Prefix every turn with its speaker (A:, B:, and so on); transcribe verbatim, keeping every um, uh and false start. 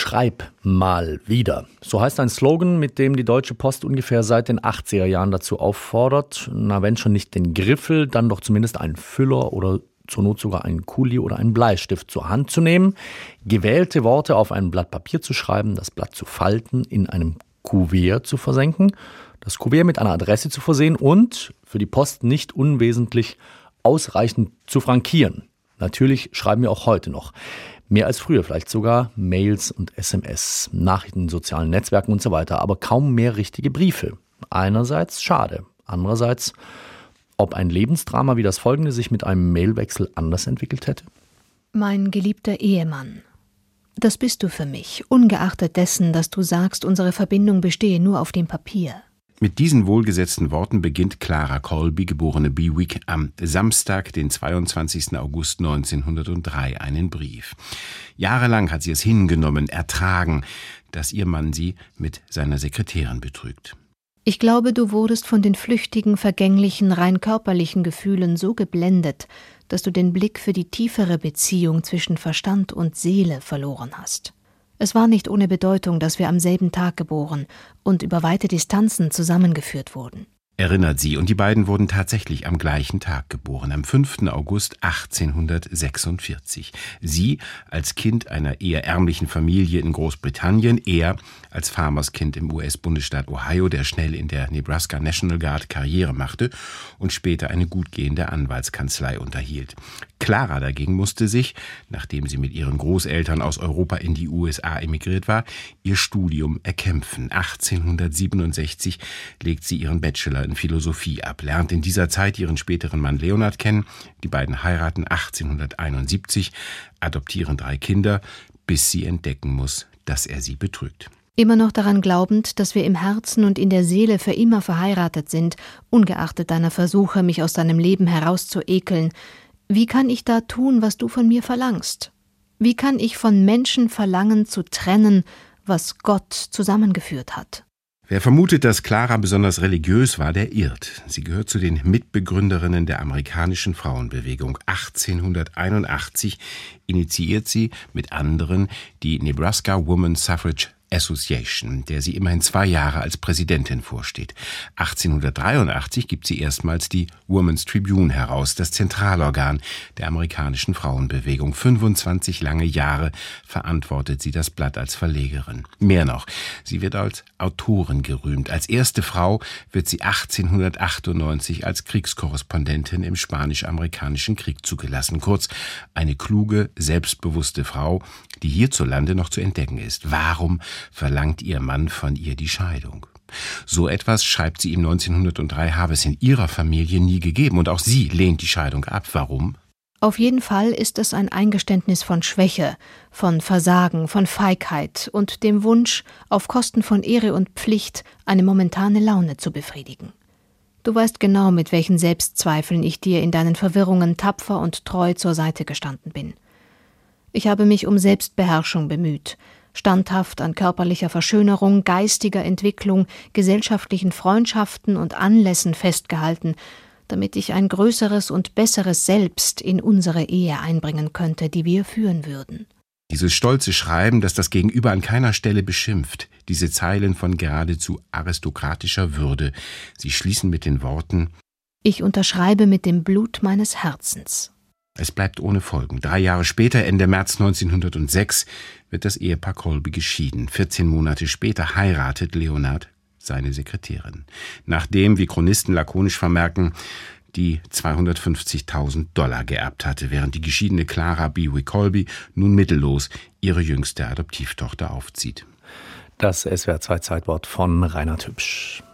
A: Schreib mal wieder. So heißt ein Slogan, mit dem die Deutsche Post ungefähr seit den achtziger Jahren dazu auffordert, na wenn schon nicht den Griffel, dann doch zumindest einen Füller oder zur Not sogar einen Kuli oder einen Bleistift zur Hand zu nehmen, gewählte Worte auf ein Blatt Papier zu schreiben, das Blatt zu falten, in einem Kuvert zu versenken, das Kuvert mit einer Adresse zu versehen und, für die Post nicht unwesentlich, ausreichend zu frankieren. Natürlich schreiben wir auch heute noch. Mehr als früher vielleicht sogar Mails und S M S, Nachrichten in sozialen Netzwerken und so weiter, aber kaum mehr richtige Briefe. Einerseits schade, andererseits, ob ein Lebensdrama wie das folgende sich mit einem Mailwechsel anders entwickelt hätte?
B: Mein geliebter Ehemann, das bist du für mich, ungeachtet dessen, dass du sagst, unsere Verbindung bestehe nur auf dem Papier.
C: Mit diesen wohlgesetzten Worten beginnt Clara Colby, geborene Bewick, am Samstag, den zweiundzwanzigsten August neunzehnhundertdrei, einen Brief. Jahrelang hat sie es hingenommen, ertragen, dass ihr Mann sie mit seiner Sekretärin betrügt.
B: Ich glaube, du wurdest von den flüchtigen, vergänglichen, rein körperlichen Gefühlen so geblendet, dass du den Blick für die tiefere Beziehung zwischen Verstand und Seele verloren hast. Es war nicht ohne Bedeutung, dass wir am selben Tag geboren und über weite Distanzen zusammengeführt wurden.
C: Erinnert sie, und die beiden wurden tatsächlich am gleichen Tag geboren, am fünften August achtzehnhundertsechsundvierzig. Sie als Kind einer eher ärmlichen Familie in Großbritannien, er als Farmerskind im U S-Bundesstaat Ohio, der schnell in der Nebraska National Guard Karriere machte und später eine gut gehende Anwaltskanzlei unterhielt. Clara dagegen musste sich, nachdem sie mit ihren Großeltern aus Europa in die U S A emigriert war, ihr Studium erkämpfen. achtzehnhundertsiebenundsechzig legt sie ihren Bachelor in Philosophie ab, lernt in dieser Zeit ihren späteren Mann Leonard kennen. Die beiden heiraten achtzehnhunderteinundsiebzig, adoptieren drei Kinder, bis sie entdecken muss, dass er sie betrügt.
B: Immer noch daran glaubend, dass wir im Herzen und in der Seele für immer verheiratet sind, ungeachtet deiner Versuche, mich aus deinem Leben herauszuekeln, wie kann ich da tun, was du von mir verlangst? Wie kann ich von Menschen verlangen, zu trennen, was Gott zusammengeführt hat?
C: Wer vermutet, dass Clara besonders religiös war, der irrt. Sie gehört zu den Mitbegründerinnen der amerikanischen Frauenbewegung. achtzehnhunderteinundachtzig initiiert sie mit anderen die Nebraska Women's Suffrage Association, der sie immerhin zwei Jahre als Präsidentin vorsteht. achtzehnhundertdreiundachtzig gibt sie erstmals die Women's Tribune heraus, das Zentralorgan der amerikanischen Frauenbewegung. fünfundzwanzig lange Jahre verantwortet sie das Blatt als Verlegerin. Mehr noch, sie wird als Autorin gerühmt. Als erste Frau wird sie achtzehnhundertachtundneunzig als Kriegskorrespondentin im Spanisch-Amerikanischen Krieg zugelassen. Kurz, eine kluge, selbstbewusste Frau, die hierzulande noch zu entdecken ist. Warum verlangt ihr Mann von ihr die Scheidung? So etwas, schreibt sie ihm neunzehnhundertdrei, habe es in ihrer Familie nie gegeben, und auch sie lehnt die Scheidung ab. Warum?
B: Auf jeden Fall ist es ein Eingeständnis von Schwäche, von Versagen, von Feigheit und dem Wunsch, auf Kosten von Ehre und Pflicht eine momentane Laune zu befriedigen. Du weißt genau, mit welchen Selbstzweifeln ich dir in deinen Verwirrungen tapfer und treu zur Seite gestanden bin. Ich habe mich um Selbstbeherrschung bemüht, standhaft an körperlicher Verschönerung, geistiger Entwicklung, gesellschaftlichen Freundschaften und Anlässen festgehalten, damit ich ein größeres und besseres Selbst in unsere Ehe einbringen könnte, die wir führen würden.
C: Dieses stolze Schreiben, das das Gegenüber an keiner Stelle beschimpft, diese Zeilen von geradezu aristokratischer Würde, sie schließen mit den Worten:
B: Ich unterschreibe mit dem Blut meines Herzens.
C: Es bleibt ohne Folgen. Drei Jahre später, Ende März neunzehnhundertsechs, wird das Ehepaar Colby geschieden. vierzehn Monate später heiratet Leonard seine Sekretärin. Nachdem, wie Chronisten lakonisch vermerken, die zweihundertfünfzigtausend Dollar geerbt hatte, während die geschiedene Clara Bewick Colby nun mittellos ihre jüngste Adoptivtochter aufzieht.
A: Das S W R zwei Zeitwort von Reinhard Hübsch.